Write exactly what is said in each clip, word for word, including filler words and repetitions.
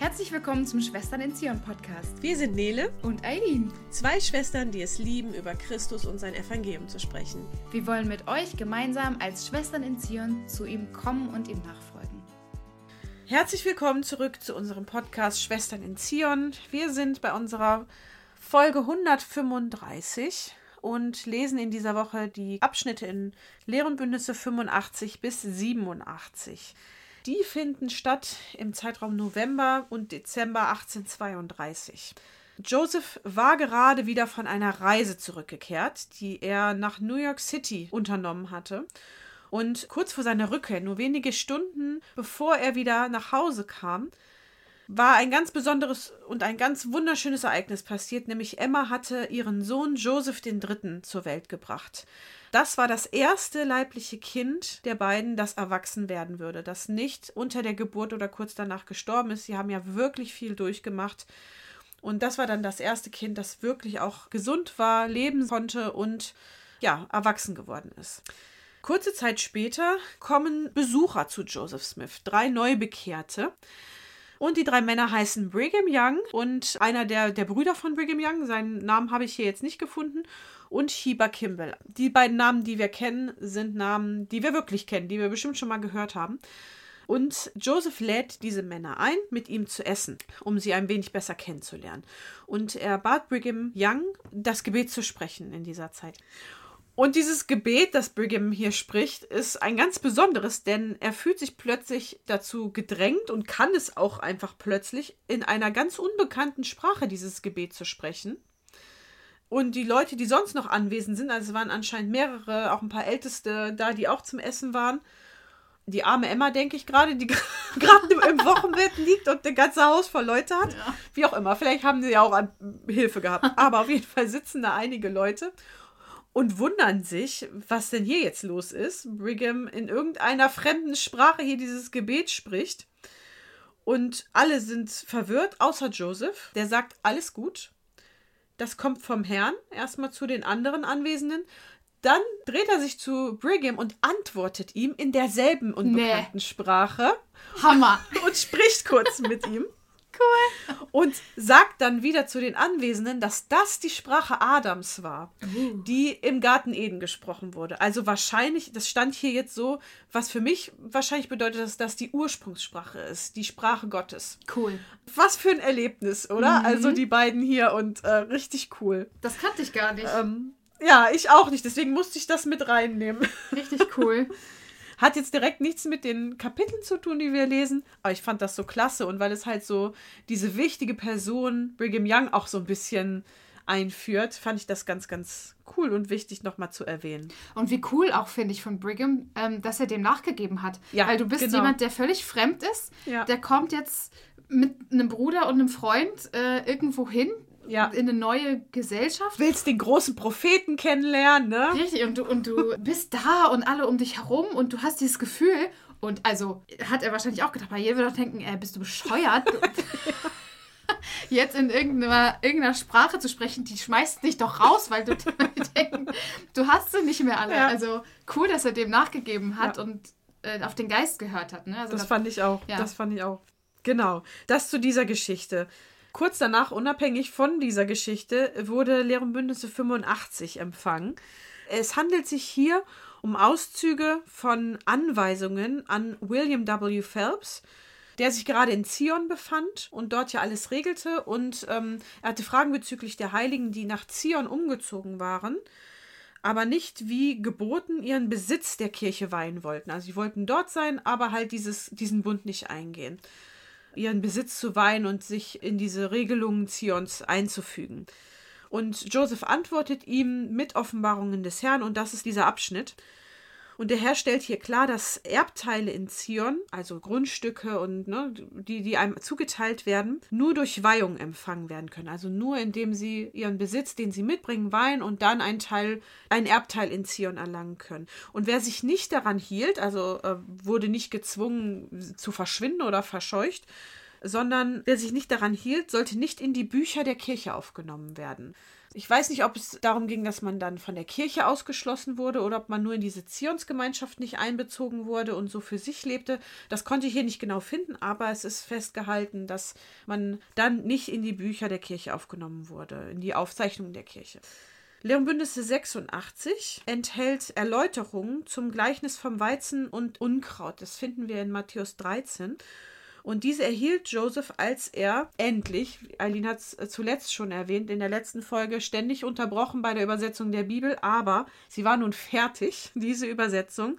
Herzlich willkommen zum Schwestern in Zion Podcast. Wir sind Nele und Eileen, zwei Schwestern, die es lieben, über Christus und sein Evangelium zu sprechen. Wir wollen mit euch gemeinsam als Schwestern in Zion zu ihm kommen und ihm nachfolgen. Herzlich willkommen zurück zu unserem Podcast Schwestern in Zion. Wir sind bei unserer Folge hundertfünfunddreißig und lesen in dieser Woche die Abschnitte in Lehr und Bündnisse fünfundachtzig bis siebenundachtzig. Die finden statt im Zeitraum November und Dezember achtzehnhundertzweiunddreißig. Joseph war gerade wieder von einer Reise zurückgekehrt, die er nach New York City unternommen hatte. Und kurz vor seiner Rückkehr, nur wenige Stunden bevor er wieder nach Hause kam, war ein ganz besonderes und ein ganz wunderschönes Ereignis passiert, nämlich Emma hatte ihren Sohn Joseph den Dritten zur Welt gebracht. Das war das erste leibliche Kind der beiden, das erwachsen werden würde, das nicht unter der Geburt oder kurz danach gestorben ist. Sie haben ja wirklich viel durchgemacht. Und das war dann das erste Kind, das wirklich auch gesund war, leben konnte und ja, erwachsen geworden ist. Kurze Zeit später kommen Besucher zu Joseph Smith, drei Neubekehrte. Und die drei Männer heißen Brigham Young und einer der, der Brüder von Brigham Young, seinen Namen habe ich hier jetzt nicht gefunden, und Heber Kimball. Die beiden Namen, die wir kennen, sind Namen, die wir wirklich kennen, die wir bestimmt schon mal gehört haben. Und Joseph lädt diese Männer ein, mit ihm zu essen, um sie ein wenig besser kennenzulernen. Und er bat Brigham Young, das Gebet zu sprechen in dieser Zeit. Und dieses Gebet, das Brigham hier spricht, ist ein ganz besonderes, denn er fühlt sich plötzlich dazu gedrängt und kann es auch einfach plötzlich, in einer ganz unbekannten Sprache dieses Gebet zu sprechen. Und die Leute, die sonst noch anwesend sind, also es waren anscheinend mehrere, auch ein paar Älteste da, die auch zum Essen waren. Die arme Emma, denke ich gerade, die gerade im Wochenbett liegt und das ganze Haus voll Leute hat. Ja. Wie auch immer, vielleicht haben sie ja auch an Hilfe gehabt. Aber auf jeden Fall sitzen da einige Leute und wundern sich, was denn hier jetzt los ist. Brigham in irgendeiner fremden Sprache hier dieses Gebet spricht. Und alle sind verwirrt, außer Joseph. Der sagt, alles gut. Das kommt vom Herrn, erstmal zu den anderen Anwesenden. Dann dreht er sich zu Brigham und antwortet ihm in derselben unbekannten nee. Sprache. Hammer! Und spricht kurz mit ihm. Cool. Und sagt dann wieder zu den Anwesenden, dass das die Sprache Adams war, uh. die im Garten Eden gesprochen wurde. Also wahrscheinlich, das stand hier jetzt so, was für mich wahrscheinlich bedeutet, dass das die Ursprungssprache ist, die Sprache Gottes. Cool. Was für ein Erlebnis, oder? Mhm. Also die beiden hier und äh, richtig cool. Das kannte ich gar nicht. Ähm, ja, ich auch nicht, deswegen musste ich das mit reinnehmen. Richtig cool. Hat jetzt direkt nichts mit den Kapiteln zu tun, die wir lesen, aber ich fand das so klasse und weil es halt so diese wichtige Person Brigham Young auch so ein bisschen einführt, fand ich das ganz, ganz cool und wichtig nochmal zu erwähnen. Und wie cool auch, finde ich, von Brigham, ähm, dass er dem nachgegeben hat. Ja, weil du bist genau. jemand, der völlig fremd ist, ja. der kommt jetzt mit einem Bruder und einem Freund äh, irgendwo hin, ja. in eine neue Gesellschaft. Willst den großen Propheten kennenlernen, ne? Richtig, und du, und du bist da und alle um dich herum und du hast dieses Gefühl, und also hat er wahrscheinlich auch gedacht, weil jeder würde doch denken, ey, bist du bescheuert? Jetzt in irgendeiner, irgendeiner Sprache zu sprechen, die schmeißt dich doch raus, weil du denkst, du hast sie nicht mehr alle. Ja. Also cool, dass er dem nachgegeben hat ja. und äh, auf den Geist gehört hat. Ne? Also das da, fand ich auch, ja. das fand ich auch. Genau, das zu dieser Geschichte. Kurz danach, unabhängig von dieser Geschichte, wurde Lehr und Bündnisse fünfundachtzig empfangen. Es handelt sich hier um Auszüge von Anweisungen an William W. Phelps, der sich gerade in Zion befand und dort ja alles regelte. Und ähm, er hatte Fragen bezüglich der Heiligen, die nach Zion umgezogen waren, aber nicht wie geboten ihren Besitz der Kirche weihen wollten. Also sie wollten dort sein, aber halt dieses, diesen Bund nicht eingehen, ihren Besitz zu weihen und sich in diese Regelungen Zions einzufügen. Und Joseph antwortet ihm mit Offenbarungen des Herrn und das ist dieser Abschnitt. Und der Herr stellt hier klar, dass Erbteile in Zion, also Grundstücke und ne, die, die einem zugeteilt werden, nur durch Weihung empfangen werden können. Also nur indem sie ihren Besitz, den sie mitbringen, weihen und dann einen Teil, einen Erbteil in Zion erlangen können. Und wer sich nicht daran hielt, also äh, wurde nicht gezwungen zu verschwinden oder verscheucht, sondern wer sich nicht daran hielt, sollte nicht in die Bücher der Kirche aufgenommen werden. Ich weiß nicht, ob es darum ging, dass man dann von der Kirche ausgeschlossen wurde oder ob man nur in diese Zionsgemeinschaft nicht einbezogen wurde und so für sich lebte. Das konnte ich hier nicht genau finden, aber es ist festgehalten, dass man dann nicht in die Bücher der Kirche aufgenommen wurde, in die Aufzeichnungen der Kirche. Lehr Bündnisse sechsundachtzig enthält Erläuterungen zum Gleichnis vom Weizen und Unkraut. Das finden wir in Matthäus dreizehn. Und diese erhielt Joseph, als er endlich, Eileen hat es zuletzt schon erwähnt, in der letzten Folge ständig unterbrochen bei der Übersetzung der Bibel, aber sie war nun fertig, diese Übersetzung.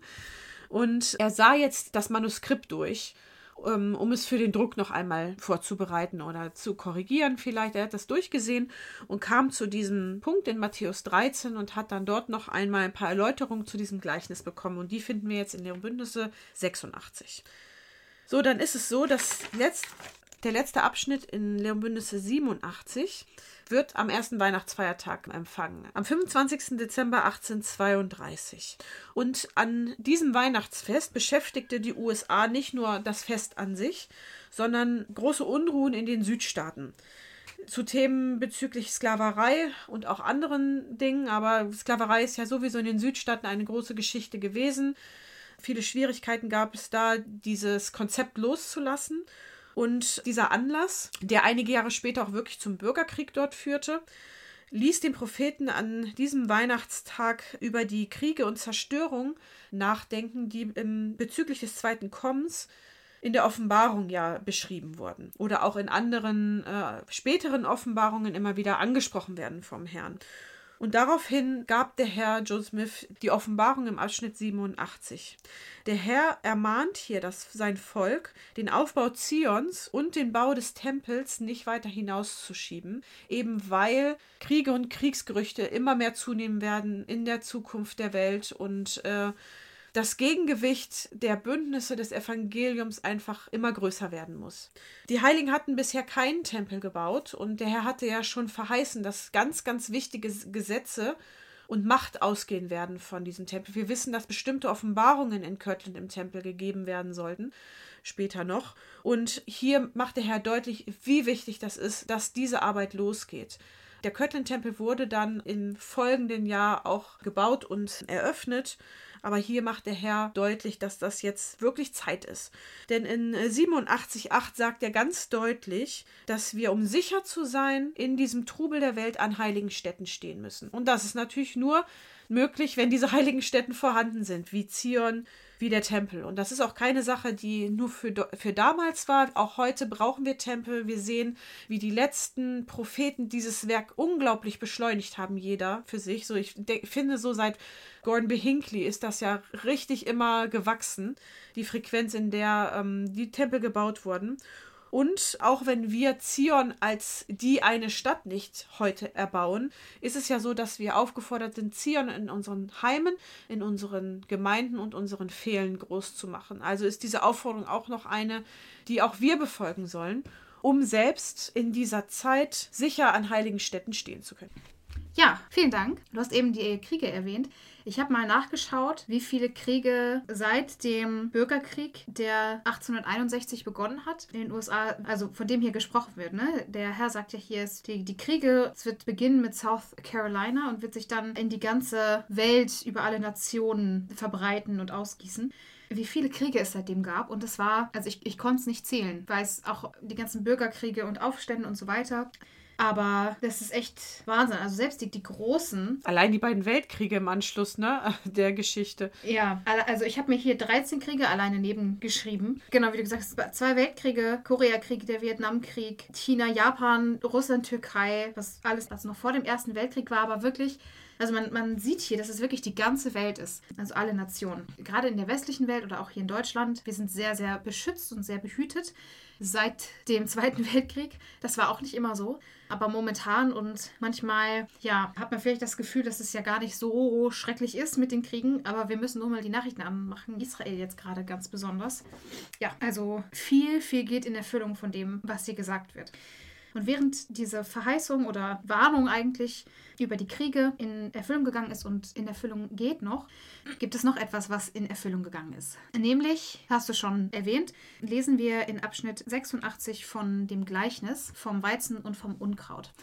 Und er sah jetzt das Manuskript durch, um es für den Druck noch einmal vorzubereiten oder zu korrigieren vielleicht. Er hat das durchgesehen und kam zu diesem Punkt in Matthäus dreizehn und hat dann dort noch einmal ein paar Erläuterungen zu diesem Gleichnis bekommen. Und die finden wir jetzt in Lehr Bündnisse sechsundachtzig. So, dann ist es so, dass letzt, der letzte Abschnitt in Lehr Bündnisse siebenundachtzig wird am ersten Weihnachtsfeiertag empfangen, am fünfundzwanzigsten Dezember achtzehnhundertzweiunddreißig. Und an diesem Weihnachtsfest beschäftigte die U S A nicht nur das Fest an sich, sondern große Unruhen in den Südstaaten. Zu Themen bezüglich Sklaverei und auch anderen Dingen, aber Sklaverei ist ja sowieso in den Südstaaten eine große Geschichte gewesen. Viele Schwierigkeiten gab es da, dieses Konzept loszulassen. Und dieser Anlass, der einige Jahre später auch wirklich zum Bürgerkrieg dort führte, ließ den Propheten an diesem Weihnachtstag über die Kriege und Zerstörung nachdenken, die im, bezüglich des zweiten Kommens in der Offenbarung ja beschrieben wurden. Oder auch in anderen äh, späteren Offenbarungen immer wieder angesprochen werden vom Herrn. Und daraufhin gab der Herr Joe Smith die Offenbarung im Abschnitt siebenundachtzig. Der Herr ermahnt hier das, sein Volk, den Aufbau Zions und den Bau des Tempels nicht weiter hinauszuschieben, eben weil Kriege und Kriegsgerüchte immer mehr zunehmen werden in der Zukunft der Welt und äh, das Gegengewicht der Bündnisse des Evangeliums einfach immer größer werden muss. Die Heiligen hatten bisher keinen Tempel gebaut und der Herr hatte ja schon verheißen, dass ganz, ganz wichtige Gesetze und Macht ausgehen werden von diesem Tempel. Wir wissen, dass bestimmte Offenbarungen in Kirtland im Tempel gegeben werden sollten, später noch. Und hier macht der Herr deutlich, wie wichtig das ist, dass diese Arbeit losgeht. Der Kirtland-Tempel wurde dann im folgenden Jahr auch gebaut und eröffnet. Aber hier macht der Herr deutlich, dass das jetzt wirklich Zeit ist. Denn in siebenundachtzig Komma acht sagt er ganz deutlich, dass wir, um sicher zu sein, in diesem Trubel der Welt an heiligen Städten stehen müssen. Und das ist natürlich nur möglich, wenn diese heiligen Städten vorhanden sind, wie Zion, wie der Tempel. Und das ist auch keine Sache, die nur für, für damals war. Auch heute brauchen wir Tempel. Wir sehen, wie die letzten Propheten dieses Werk unglaublich beschleunigt haben, jeder für sich. So, ich de- finde, so seit Gordon B. Hinckley ist das ja richtig immer gewachsen, die Frequenz, in der ähm, die Tempel gebaut wurden. Und auch wenn wir Zion als die eine Stadt nicht heute erbauen, ist es ja so, dass wir aufgefordert sind, Zion in unseren Heimen, in unseren Gemeinden und unseren Fehlen groß zu machen. Also ist diese Aufforderung auch noch eine, die auch wir befolgen sollen, um selbst in dieser Zeit sicher an heiligen Städten stehen zu können. Ja, vielen Dank. Du hast eben die Kriege erwähnt. Ich habe mal nachgeschaut, wie viele Kriege seit dem Bürgerkrieg, der achtzehnhunderteinundsechzig begonnen hat, in den U S A, also von dem hier gesprochen wird. Ne? Der Herr sagt ja hier, die, die Kriege, es wird beginnen mit South Carolina und wird sich dann in die ganze Welt über alle Nationen verbreiten und ausgießen. Wie viele Kriege es seitdem gab. Und es war, also ich, ich konnte es nicht zählen, weil es auch die ganzen Bürgerkriege und Aufstände und so weiter. Aber das ist echt Wahnsinn. Also selbst die, die großen... Allein die beiden Weltkriege im Anschluss, ne, der Geschichte. Ja, also ich habe mir hier dreizehn Kriege alleine nebengeschrieben. Genau, wie du gesagt hast, zwei Weltkriege, Koreakrieg, der Vietnamkrieg, China, Japan, Russland, Türkei, was alles, was noch vor dem Ersten Weltkrieg war, aber wirklich... Also man, man sieht hier, dass es wirklich die ganze Welt ist. Also alle Nationen. Gerade in der westlichen Welt oder auch hier in Deutschland. Wir sind sehr, sehr beschützt und sehr behütet seit dem Zweiten Weltkrieg. Das war auch nicht immer so. Aber momentan und manchmal, ja, hat man vielleicht das Gefühl, dass es ja gar nicht so schrecklich ist mit den Kriegen. Aber wir müssen nur mal die Nachrichten anmachen. Israel jetzt gerade ganz besonders. Ja, also viel, viel geht in Erfüllung von dem, was hier gesagt wird. Und während diese Verheißung oder Warnung eigentlich über die Kriege in Erfüllung gegangen ist und in Erfüllung geht noch, gibt es noch etwas, was in Erfüllung gegangen ist. Nämlich, hast du schon erwähnt, lesen wir in Abschnitt sechsundachtzig von dem Gleichnis vom Weizen und vom Unkraut.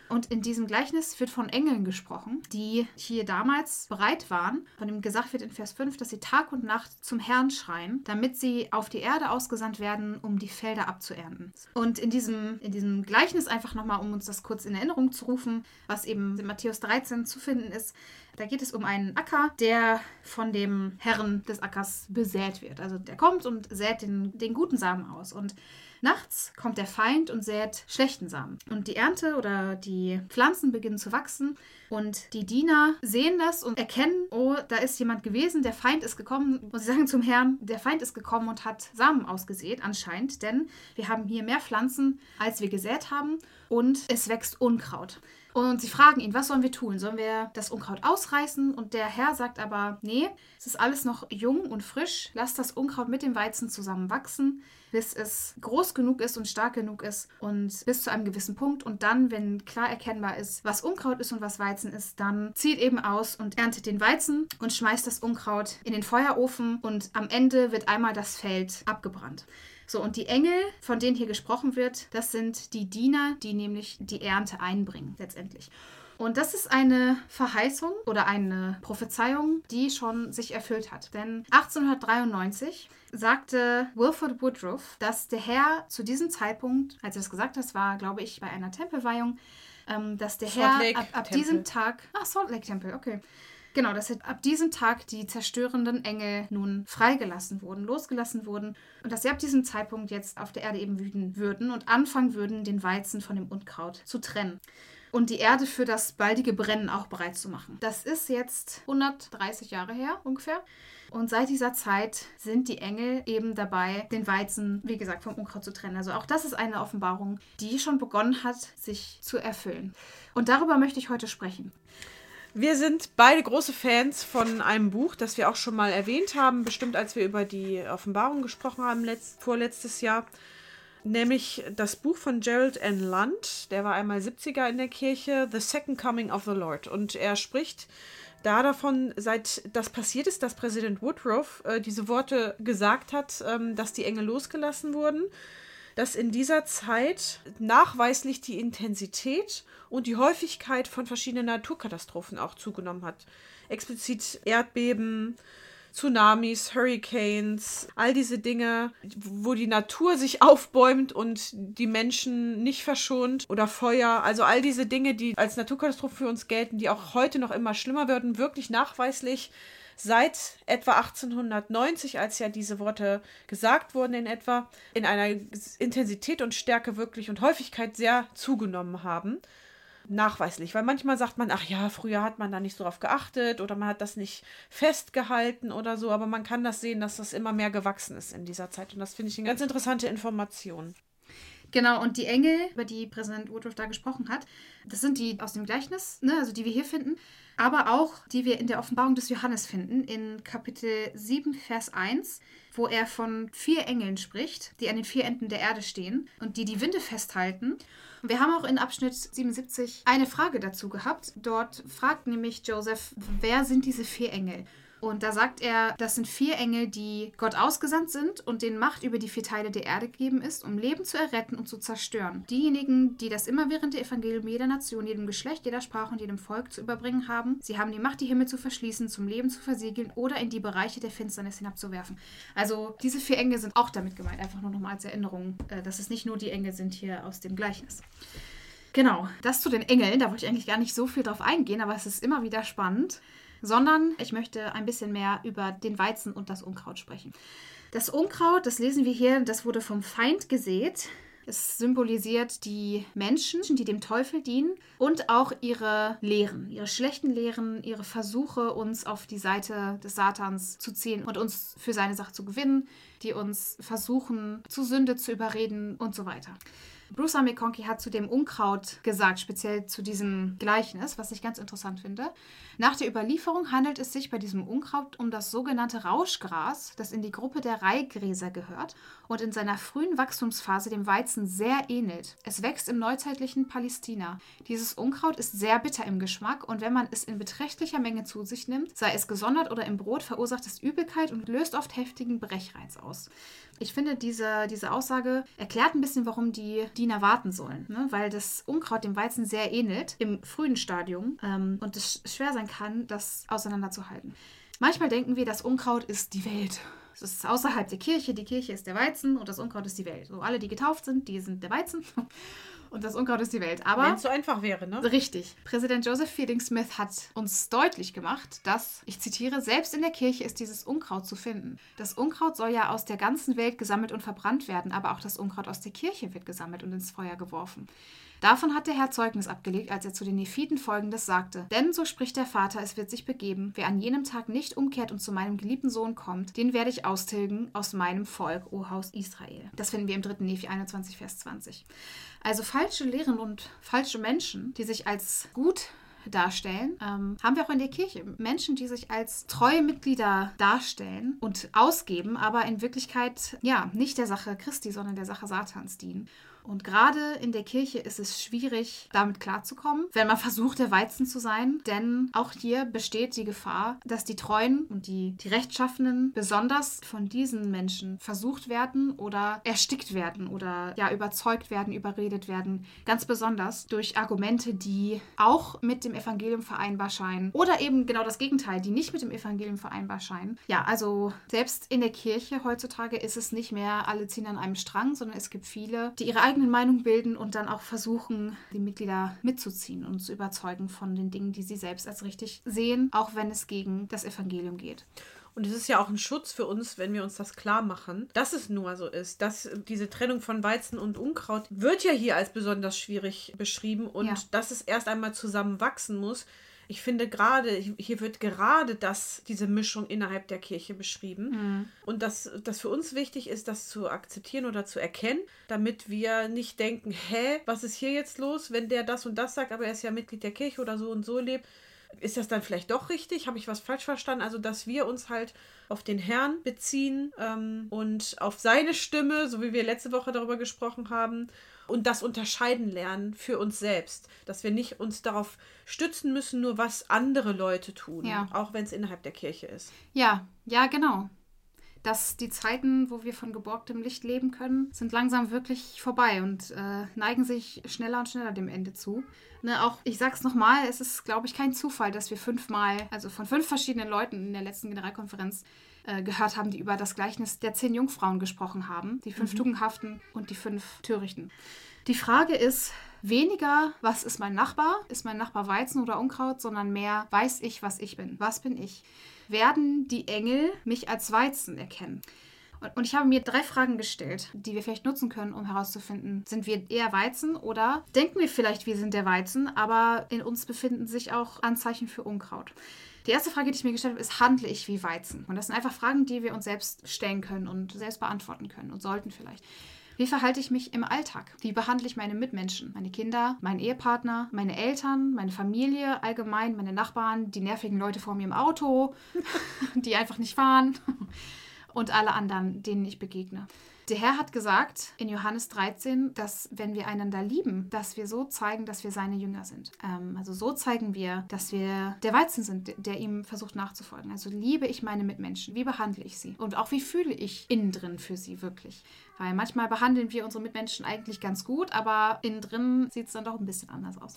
Und in diesem Gleichnis wird von Engeln gesprochen, die hier damals bereit waren, von dem gesagt wird in Vers fünf, dass sie Tag und Nacht zum Herrn schreien, damit sie auf die Erde ausgesandt werden, um die Felder abzuernten. Und in diesem, in diesem Gleichnis einfach nochmal, um uns das kurz in Erinnerung zu rufen, was eben in Matthäus dreizehn zu finden ist, da geht es um einen Acker, der von dem Herrn des Ackers besät wird. Also der kommt und sät den, den guten Samen aus. Und nachts kommt der Feind und sät schlechten Samen. Und die Ernte oder die Pflanzen beginnen zu wachsen. Und die Diener sehen das und erkennen, oh, da ist jemand gewesen, der Feind ist gekommen. Und sie sagen zum Herrn, der Feind ist gekommen und hat Samen ausgesät, anscheinend. Denn wir haben hier mehr Pflanzen, als wir gesät haben. Und es wächst Unkraut. Und sie fragen ihn, was sollen wir tun? Sollen wir das Unkraut ausreißen? Und der Herr sagt aber, nee, es ist alles noch jung und frisch. Lasst das Unkraut mit dem Weizen zusammen wachsen, bis es groß genug ist und stark genug ist und bis zu einem gewissen Punkt. Und dann, wenn klar erkennbar ist, was Unkraut ist und was Weizen ist, dann zieht eben aus und erntet den Weizen und schmeißt das Unkraut in den Feuerofen und am Ende wird einmal das Feld abgebrannt. So, und die Engel, von denen hier gesprochen wird, das sind die Diener, die nämlich die Ernte einbringen, letztendlich. Und das ist eine Verheißung oder eine Prophezeiung, die schon sich erfüllt hat. Denn achtzehnhundertdreiundneunzig sagte Wilford Woodruff, dass der Herr zu diesem Zeitpunkt, als er das gesagt hat, das war, glaube ich, bei einer Tempelweihung, ähm, dass der Herr ab, ab diesem Tag... Ah, Salt Lake Tempel, okay. Genau, dass ab diesem Tag die zerstörenden Engel nun freigelassen wurden, losgelassen wurden und dass sie ab diesem Zeitpunkt jetzt auf der Erde eben wüten würden und anfangen würden, den Weizen von dem Unkraut zu trennen und die Erde für das baldige Brennen auch bereit zu machen. Das ist jetzt hundertdreißig Jahre her ungefähr. Und seit dieser Zeit sind die Engel eben dabei, den Weizen, wie gesagt, vom Unkraut zu trennen. Also auch das ist eine Offenbarung, die schon begonnen hat, sich zu erfüllen. Und darüber möchte ich heute sprechen. Wir sind beide große Fans von einem Buch, das wir auch schon mal erwähnt haben, bestimmt als wir über die Offenbarung gesprochen haben, letzt, vorletztes Jahr. Nämlich das Buch von Gerald N. Lund, der war einmal siebziger in der Kirche, The Second Coming of the Lord. Und er spricht da davon, seit das passiert ist, dass Präsident Woodruff äh, diese Worte gesagt hat, ähm, dass die Engel losgelassen wurden, dass in dieser Zeit nachweislich die Intensität und die Häufigkeit von verschiedenen Naturkatastrophen auch zugenommen hat. Explizit Erdbeben, Tsunamis, Hurricanes, all diese Dinge, wo die Natur sich aufbäumt und die Menschen nicht verschont oder Feuer. Also all diese Dinge, die als Naturkatastrophe für uns gelten, die auch heute noch immer schlimmer werden, wirklich nachweislich seit etwa achtzehnhundertneunzig, als ja diese Worte gesagt wurden in etwa, in einer Intensität und Stärke wirklich und Häufigkeit sehr zugenommen haben. Nachweislich, weil manchmal sagt man, ach ja, früher hat man da nicht so drauf geachtet oder man hat das nicht festgehalten oder so, aber man kann das sehen, dass das immer mehr gewachsen ist in dieser Zeit und das finde ich eine ganz interessante Information. Genau, und die Engel, über die Präsident Woodruff da gesprochen hat, das sind die aus dem Gleichnis, ne, also die wir hier finden, aber auch die wir in der Offenbarung des Johannes finden, in Kapitel sieben, Vers eins, wo er von vier Engeln spricht, die an den vier Enden der Erde stehen und die die Winde festhalten. Und wir haben auch in Abschnitt siebenundsiebzig eine Frage dazu gehabt. Dort fragt nämlich Joseph, wer sind diese vier Engel? Und da sagt er, das sind vier Engel, die Gott ausgesandt sind und denen Macht über die vier Teile der Erde gegeben ist, um Leben zu erretten und zu zerstören. Diejenigen, die das immerwährende Evangelium jeder Nation, jedem Geschlecht, jeder Sprache und jedem Volk zu überbringen haben, sie haben die Macht, die Himmel zu verschließen, zum Leben zu versiegeln oder in die Bereiche der Finsternis hinabzuwerfen. Also diese vier Engel sind auch damit gemeint, einfach nur nochmal als Erinnerung, dass es nicht nur die Engel sind hier aus dem Gleichnis. Genau, das zu den Engeln, da wollte ich eigentlich gar nicht so viel drauf eingehen, aber es ist immer wieder spannend. Sondern ich möchte ein bisschen mehr über den Weizen und das Unkraut sprechen. Das Unkraut, das lesen wir hier, das wurde vom Feind gesät. Es symbolisiert die Menschen, die dem Teufel dienen und auch ihre Lehren, ihre schlechten Lehren, ihre Versuche, uns auf die Seite des Satans zu ziehen und uns für seine Sache zu gewinnen, die uns versuchen, zu Sünde zu überreden und so weiter. Bruce R. McConkie hat zu dem Unkraut gesagt, speziell zu diesem Gleichnis, was ich ganz interessant finde. Nach der Überlieferung handelt es sich bei diesem Unkraut um das sogenannte Rauschgras, das in die Gruppe der Reihgräser gehört und in seiner frühen Wachstumsphase dem Weizen sehr ähnelt. Es wächst im neuzeitlichen Palästina. Dieses Unkraut ist sehr bitter im Geschmack und wenn man es in beträchtlicher Menge zu sich nimmt, sei es gesondert oder im Brot, verursacht es Übelkeit und löst oft heftigen Brechreiz aus. aus. Ich finde, diese, diese Aussage erklärt ein bisschen, warum die Diener warten sollen. Ne? Weil das Unkraut dem Weizen sehr ähnelt im frühen Stadium ähm, und es schwer sein kann, das auseinanderzuhalten. Manchmal denken wir, das Unkraut ist die Welt. Es ist außerhalb der Kirche. Die Kirche ist der Weizen und das Unkraut ist die Welt. So, alle, die getauft sind, die sind der Weizen. Und das Unkraut ist die Welt. Aber wenn es so einfach wäre, ne? Richtig. Präsident Joseph Fielding Smith hat uns deutlich gemacht, dass, ich zitiere, selbst in der Kirche ist dieses Unkraut zu finden. Das Unkraut soll ja aus der ganzen Welt gesammelt und verbrannt werden, aber auch das Unkraut aus der Kirche wird gesammelt und ins Feuer geworfen. Davon hat der Herr Zeugnis abgelegt, als er zu den Nephiten Folgendes sagte. Denn, so spricht der Vater, es wird sich begeben, wer an jenem Tag nicht umkehrt und zu meinem geliebten Sohn kommt, den werde ich austilgen aus meinem Volk, o Haus Israel. Das finden wir im dritten Nephi einundzwanzig, Vers zwanzig. Also falsche Lehren und falsche Menschen, die sich als gut darstellen, ähm, haben wir auch in der Kirche. Menschen, die sich als treue Mitglieder darstellen und ausgeben, aber in Wirklichkeit ja nicht der Sache Christi, sondern der Sache Satans dienen. Und gerade in der Kirche ist es schwierig, damit klarzukommen, wenn man versucht, der Weizen zu sein. Denn auch hier besteht die Gefahr, dass die Treuen und die, die Rechtschaffenen besonders von diesen Menschen versucht werden oder erstickt werden oder ja überzeugt werden, überredet werden. Ganz besonders durch Argumente, die auch mit dem Evangelium vereinbar scheinen. Oder eben genau das Gegenteil, die nicht mit dem Evangelium vereinbar scheinen. Ja, also selbst in der Kirche heutzutage ist es nicht mehr, alle ziehen an einem Strang, sondern es gibt viele, die ihre eigene Meinung bilden und dann auch versuchen, die Mitglieder mitzuziehen und zu überzeugen von den Dingen, die sie selbst als richtig sehen, auch wenn es gegen das Evangelium geht. Und es ist ja auch ein Schutz für uns, wenn wir uns das klar machen, dass es nur so ist, dass diese Trennung von Weizen und Unkraut wird ja hier als besonders schwierig beschrieben und ja. dass es erst einmal zusammen wachsen muss. Ich finde gerade, hier wird gerade das, diese Mischung innerhalb der Kirche beschrieben. Mhm. Und dass das für uns wichtig ist, das zu akzeptieren oder zu erkennen, damit wir nicht denken, hä, was ist hier jetzt los, wenn der das und das sagt, aber er ist ja Mitglied der Kirche oder so und so lebt. Ist das dann vielleicht doch richtig? Habe ich was falsch verstanden? Also, dass wir uns halt auf den Herrn beziehen ähm, und auf seine Stimme, so wie wir letzte Woche darüber gesprochen haben, und das unterscheiden lernen für uns selbst. Dass wir nicht uns darauf stützen müssen, nur was andere Leute tun, ja. auch wenn es innerhalb der Kirche ist. Ja, ja, genau. Dass die Zeiten, wo wir von geborgtem Licht leben können, sind langsam wirklich vorbei und äh, neigen sich schneller und schneller dem Ende zu. Ne, auch, ich sag's nochmal, es ist, glaube ich, kein Zufall, dass wir fünfmal, also von fünf verschiedenen Leuten in der letzten Generalkonferenz äh, gehört haben, die über das Gleichnis der zehn Jungfrauen gesprochen haben. Die fünf mhm. Tugendhaften und die fünf Törichten. Die Frage ist weniger, was ist mein Nachbar? Ist mein Nachbar Weizen oder Unkraut? Sondern mehr, weiß ich, was ich bin? Was bin ich? Werden die Engel mich als Weizen erkennen? Und ich habe mir drei Fragen gestellt, die wir vielleicht nutzen können, um herauszufinden, sind wir eher Weizen oder denken wir vielleicht, wir sind der Weizen, aber in uns befinden sich auch Anzeichen für Unkraut. Die erste Frage, die ich mir gestellt habe, ist, handle ich wie Weizen? Und das sind einfach Fragen, die wir uns selbst stellen können und selbst beantworten können und sollten vielleicht. Wie verhalte ich mich im Alltag? Wie behandle ich meine Mitmenschen, meine Kinder, meinen Ehepartner, meine Eltern, meine Familie allgemein, meine Nachbarn, die nervigen Leute vor mir im Auto, die einfach nicht fahren und alle anderen, denen ich begegne? Der Herr hat gesagt in Johannes dreizehn, dass wenn wir einander lieben, dass wir so zeigen, dass wir seine Jünger sind. Ähm, also so zeigen wir, dass wir der Weizen sind, der, der ihm versucht nachzufolgen. Also liebe ich meine Mitmenschen, wie behandle ich sie? Und auch wie fühle ich innen drin für sie wirklich? Weil manchmal behandeln wir unsere Mitmenschen eigentlich ganz gut, aber innen drin sieht es dann doch ein bisschen anders aus.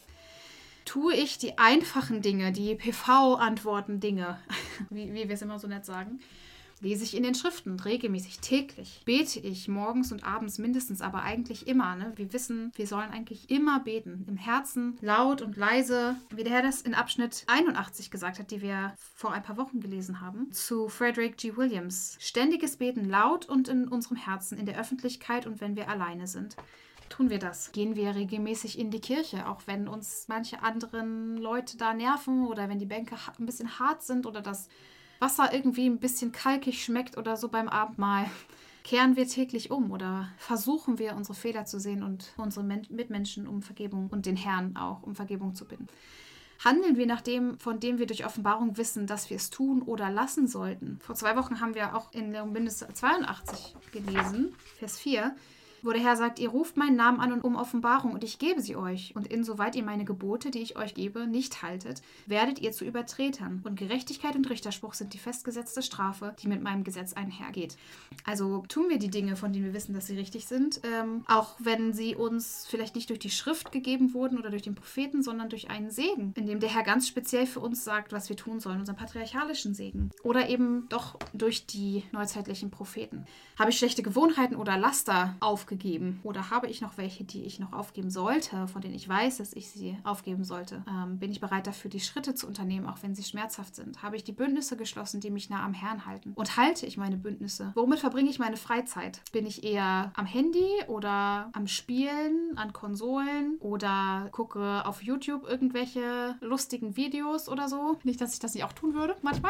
Tue ich die einfachen Dinge, die P V-Antworten-Dinge, wie, wie wir es immer so nett sagen, lese ich in den Schriften regelmäßig, täglich. Bete ich morgens und abends mindestens, aber eigentlich immer. Ne? Wir wissen, wir sollen eigentlich immer beten. Im Herzen, laut und leise. Wie der Herr das in Abschnitt einundachtzig gesagt hat, die wir vor ein paar Wochen gelesen haben, zu Frederick G. Williams. Ständiges Beten laut und in unserem Herzen, in der Öffentlichkeit und wenn wir alleine sind. Tun wir das? Gehen wir regelmäßig in die Kirche, auch wenn uns manche anderen Leute da nerven oder wenn die Bänke ein bisschen hart sind oder das Wasser irgendwie ein bisschen kalkig schmeckt oder so beim Abendmahl. Kehren wir täglich um oder versuchen wir, unsere Fehler zu sehen und unsere Men- Mitmenschen um Vergebung und den Herrn auch um Vergebung zu bitten? Handeln wir nach dem, von dem wir durch Offenbarung wissen, dass wir es tun oder lassen sollten? Vor zwei Wochen haben wir auch in Leombindes zweiundachtzig gelesen, Vers vier, wo der Herr sagt, ihr ruft meinen Namen an und um Offenbarung und ich gebe sie euch. Und insoweit ihr meine Gebote, die ich euch gebe, nicht haltet, werdet ihr zu Übertretern. Und Gerechtigkeit und Richterspruch sind die festgesetzte Strafe, die mit meinem Gesetz einhergeht. Also tun wir die Dinge, von denen wir wissen, dass sie richtig sind, ähm, auch wenn sie uns vielleicht nicht durch die Schrift gegeben wurden oder durch den Propheten, sondern durch einen Segen, in dem der Herr ganz speziell für uns sagt, was wir tun sollen, unseren patriarchalischen Segen. Oder eben doch durch die neuzeitlichen Propheten. Habe ich schlechte Gewohnheiten oder Laster aufgegeben? Oder habe ich noch welche, die ich noch aufgeben sollte, von denen ich weiß, dass ich sie aufgeben sollte? Ähm, bin ich bereit dafür, die Schritte zu unternehmen, auch wenn sie schmerzhaft sind? Habe ich die Bündnisse geschlossen, die mich nah am Herrn halten? Und halte ich meine Bündnisse? Womit verbringe ich meine Freizeit? Bin ich eher am Handy oder am Spielen, an Konsolen oder gucke auf YouTube irgendwelche lustigen Videos oder so? Nicht, dass ich das nicht auch tun würde, manchmal.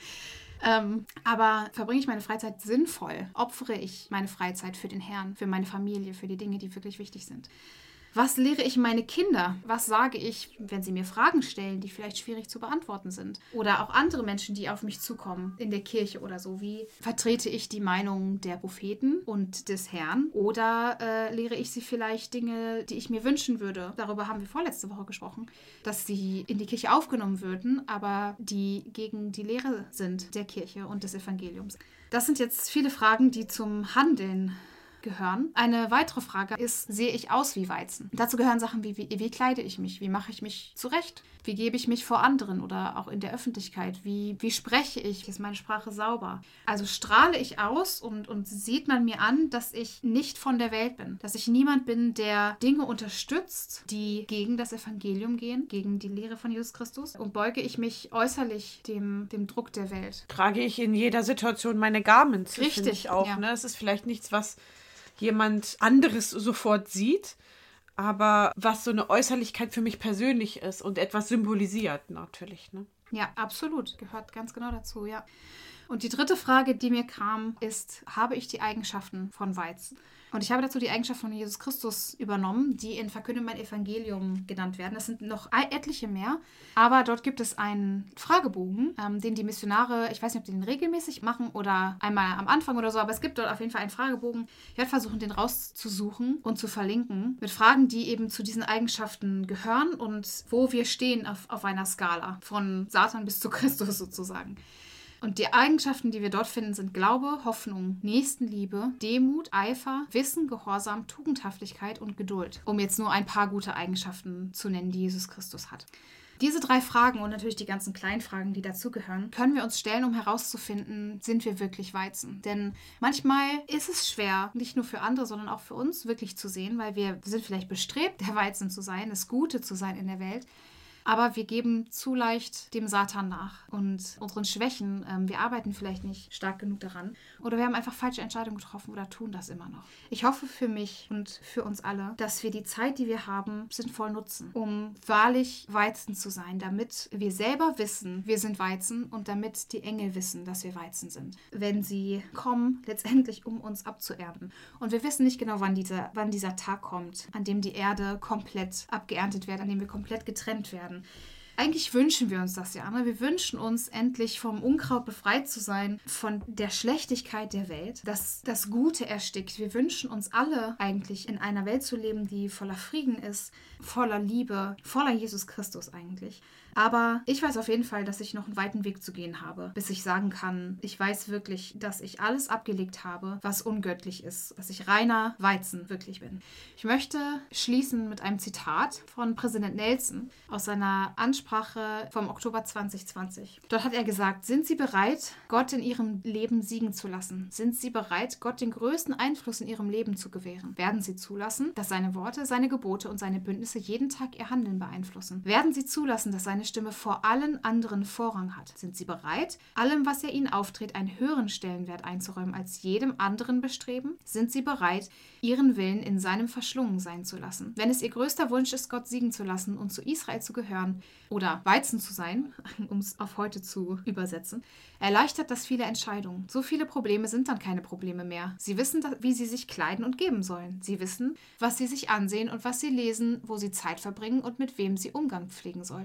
Ähm, aber verbringe ich meine Freizeit sinnvoll? Opfere ich meine Freizeit für den Herrn, für meine Familie, für die Dinge, die wirklich wichtig sind? Was lehre ich meine Kinder? Was sage ich, wenn sie mir Fragen stellen, die vielleicht schwierig zu beantworten sind? Oder auch andere Menschen, die auf mich zukommen, in der Kirche oder so. Wie vertrete ich die Meinung der Propheten und des Herrn? Oder äh, lehre ich sie vielleicht Dinge, die ich mir wünschen würde? Darüber haben wir vorletzte Woche gesprochen, dass sie in die Kirche aufgenommen würden, aber die gegen die Lehre sind der Kirche und des Evangeliums. Das sind jetzt viele Fragen, die zum Handeln gehören. Eine weitere Frage ist, sehe ich aus wie Weizen? Dazu gehören Sachen wie, wie, wie kleide ich mich? Wie mache ich mich zurecht? Wie gebe ich mich vor anderen oder auch in der Öffentlichkeit? Wie, wie spreche ich? Ist meine Sprache sauber? Also strahle ich aus und, und sieht man mir an, dass ich nicht von der Welt bin. Dass ich niemand bin, der Dinge unterstützt, die gegen das Evangelium gehen, gegen die Lehre von Jesus Christus. Und beuge ich mich äußerlich dem, dem Druck der Welt. Trage ich in jeder Situation meine Garments. Richtig, finde ich auch. ja. Ne? Es ist vielleicht nichts, was jemand anderes sofort sieht, aber was so eine Äußerlichkeit für mich persönlich ist und etwas symbolisiert natürlich. Ne? Ja, absolut. Gehört ganz genau dazu, ja. Und die dritte Frage, die mir kam, ist, habe ich die Eigenschaften von Weizen? Und ich habe dazu die Eigenschaften von Jesus Christus übernommen, die in Verkünde mein Evangelium genannt werden. Das sind noch etliche mehr, aber dort gibt es einen Fragebogen, ähm, den die Missionare, ich weiß nicht, ob die den regelmäßig machen oder einmal am Anfang oder so, aber es gibt dort auf jeden Fall einen Fragebogen. Ich werde versuchen, den rauszusuchen und zu verlinken mit Fragen, die eben zu diesen Eigenschaften gehören und wo wir stehen auf, auf einer Skala von Satan bis zu Christus sozusagen. Und die Eigenschaften, die wir dort finden, sind Glaube, Hoffnung, Nächstenliebe, Demut, Eifer, Wissen, Gehorsam, Tugendhaftigkeit und Geduld. Um jetzt nur ein paar gute Eigenschaften zu nennen, die Jesus Christus hat. Diese drei Fragen und natürlich die ganzen kleinen Fragen, die dazugehören, können wir uns stellen, um herauszufinden, sind wir wirklich Weizen? Denn manchmal ist es schwer, nicht nur für andere, sondern auch für uns wirklich zu sehen, weil wir sind vielleicht bestrebt, der Weizen zu sein, das Gute zu sein in der Welt. Aber wir geben zu leicht dem Satan nach und unseren Schwächen. Ähm, wir arbeiten vielleicht nicht stark genug daran. Oder wir haben einfach falsche Entscheidungen getroffen oder tun das immer noch. Ich hoffe für mich und für uns alle, dass wir die Zeit, die wir haben, sinnvoll nutzen, um wahrlich Weizen zu sein, damit wir selber wissen, wir sind Weizen und damit die Engel wissen, dass wir Weizen sind. Wenn sie kommen, letztendlich um uns abzuernten. Und wir wissen nicht genau, wann dieser, wann dieser Tag kommt, an dem die Erde komplett abgeerntet wird, an dem wir komplett getrennt werden. Eigentlich wünschen wir uns das ja, ne? Wir wünschen uns endlich vom Unkraut befreit zu sein, von der Schlechtigkeit der Welt, dass das Gute erstickt. Wir wünschen uns alle eigentlich in einer Welt zu leben, die voller Frieden ist, voller Liebe, voller Jesus Christus eigentlich. Aber ich weiß auf jeden Fall, dass ich noch einen weiten Weg zu gehen habe, bis ich sagen kann, ich weiß wirklich, dass ich alles abgelegt habe, was ungöttlich ist, dass ich reiner Weizen wirklich bin. Ich möchte schließen mit einem Zitat von Präsident Nelson aus seiner Ansprache vom Oktober zwanzig zwanzig. Dort hat er gesagt, sind Sie bereit, Gott in Ihrem Leben siegen zu lassen? Sind Sie bereit, Gott den größten Einfluss in Ihrem Leben zu gewähren? Werden Sie zulassen, dass seine Worte, seine Gebote und seine Bündnisse jeden Tag Ihr Handeln beeinflussen? Werden Sie zulassen, dass seine Stimme vor allen anderen Vorrang hat? Sind Sie bereit, allem, was er Ihnen auftritt, einen höheren Stellenwert einzuräumen als jedem anderen Bestreben? Sind Sie bereit, Ihren Willen in seinem verschlungen sein zu lassen? Wenn es Ihr größter Wunsch ist, Gott siegen zu lassen und zu Israel zu gehören oder Weizen zu sein, um es auf heute zu übersetzen, erleichtert das viele Entscheidungen. So viele Probleme sind dann keine Probleme mehr. Sie wissen, wie sie sich kleiden und geben sollen. Sie wissen, was sie sich ansehen und was sie lesen, wo sie Zeit verbringen und mit wem sie Umgang pflegen sollten. Sie wissen,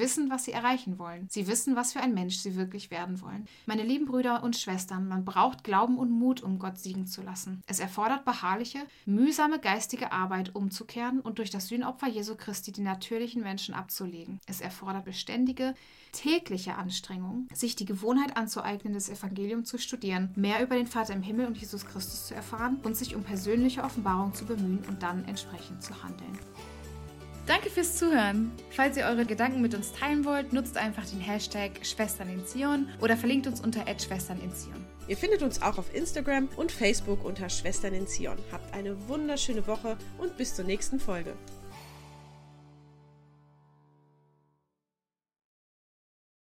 wissen, was sie erreichen wollen. Sie wissen, was für ein Mensch sie wirklich werden wollen. Meine lieben Brüder und Schwestern, man braucht Glauben und Mut, um Gott siegen zu lassen. Es erfordert beharrliche, mühsame geistige Arbeit, umzukehren und durch das Sühnopfer Jesu Christi die natürlichen Menschen abzulegen. Es erfordert beständige, tägliche Anstrengung, sich die Gewohnheit anzueignen, das Evangelium zu studieren, mehr über den Vater im Himmel und Jesus Christus zu erfahren und sich um persönliche Offenbarung zu bemühen und dann entsprechend zu handeln. Danke fürs Zuhören. Falls ihr eure Gedanken mit uns teilen wollt, nutzt einfach den Hashtag Schwestern in Zion oder verlinkt uns unter at Schwestern in Zion. Ihr findet uns auch auf Instagram und Facebook unter Schwestern in Zion. Habt eine wunderschöne Woche und bis zur nächsten Folge.